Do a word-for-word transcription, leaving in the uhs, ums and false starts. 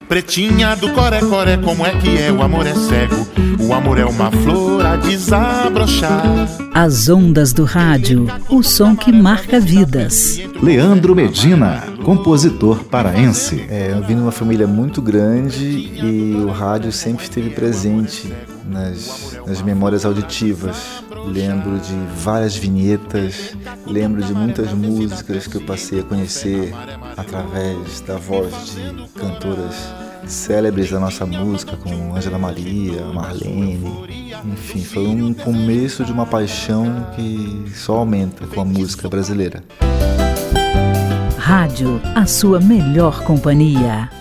Pretinha do coré-coré, como é que é? O amor é cego, o amor é uma flor a desabrochar. As ondas do rádio, o som que marca vidas. Leandro Medina, compositor paraense. É, eu vim de uma família muito grande e o rádio sempre esteve presente nas, nas memórias auditivas. Lembro de várias vinhetas, lembro de muitas músicas que eu passei a conhecer através da voz de cantoras célebres da nossa música, como Ângela Maria, Marlene. Enfim, foi um começo de uma paixão que só aumenta com a música brasileira. Rádio, a sua melhor companhia.